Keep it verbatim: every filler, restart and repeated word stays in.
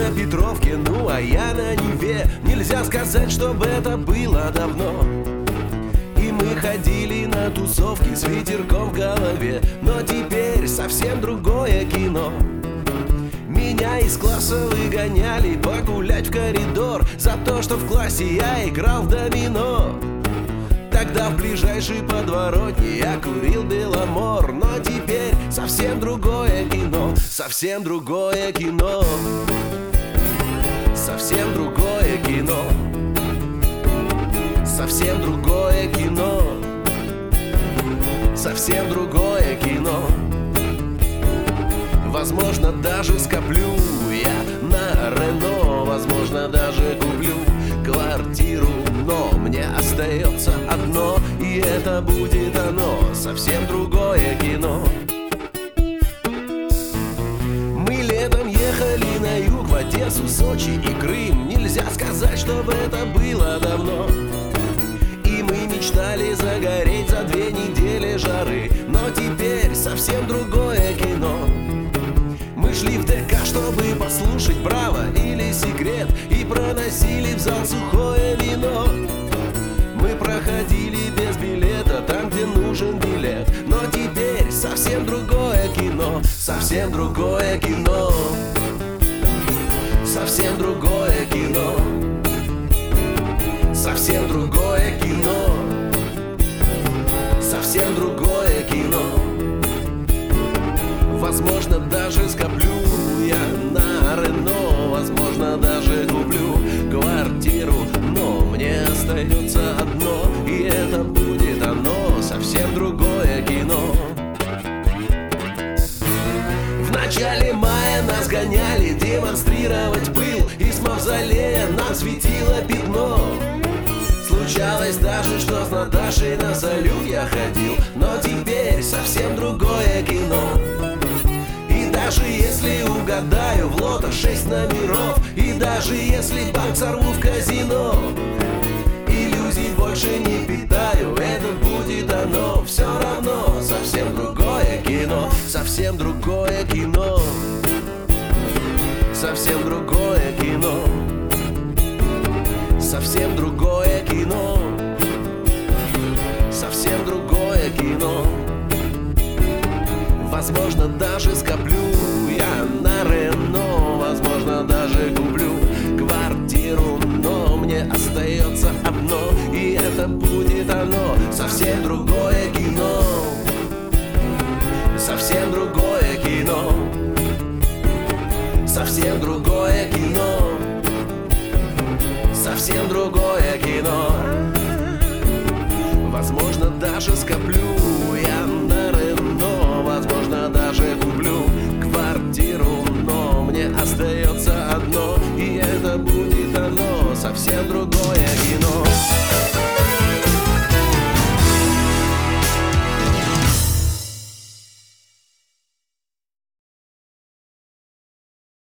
на Петровке, ну а я на Неве. Нельзя сказать, чтобы это было давно. И мы ходили на тусовки с ветерком в голове. Но теперь совсем другое кино. Меня из класса выгоняли погулять в коридор за то, что в классе я играл в домино. Тогда в ближайшей подворотне я курил Беломор. Но теперь совсем другое кино. Совсем другое кино. Совсем другое кино. Совсем другое кино. Совсем другое кино. Возможно, даже скоплю я на Рено. Возможно, даже куплю квартиру. Но мне остается одно, и это будет оно. Совсем другое кино. Мы летом ехали на юг, в Одессу, Сочи и Крым. Нельзя сказать, чтобы это было давно. И мы мечтали загореть за две недели жары. Но теперь совсем другое кино. Мы шли в ДК, чтобы послушать «Браво» или «Секрет», и проносили в зал сухое вино. Мы проходили без билета там, где нужен билет. Но теперь совсем другое кино. Совсем другое кино. Совсем другое кино. Совсем другое кино. Совсем другое кино. Возможно, даже скоплю я на Рено. Возможно, даже куплю квартиру. Но мне остается одно, и это будет оно. Совсем другое кино. В начале мая нас гоняли демонстрировать пыл. Из мавзолея нам светило пятно. Случалось даже, что с Наташей на салют я ходил. Но теперь совсем другое кино. Даже если угадаю в лото шесть номеров, и даже если банк сорву в казино, иллюзий больше не питаю, это будет оно. Все равно совсем другое кино. Совсем другое кино. Совсем другое кино. Совсем другое кино. Совсем другое кино. Возможно, даже скоплю я на Рено. Возможно, даже куплю квартиру. Но мне остается одно, и это будет оно. Совсем другое кино. Совсем другое кино. Совсем другое кино. Совсем другое кино. Возможно, даже скоплю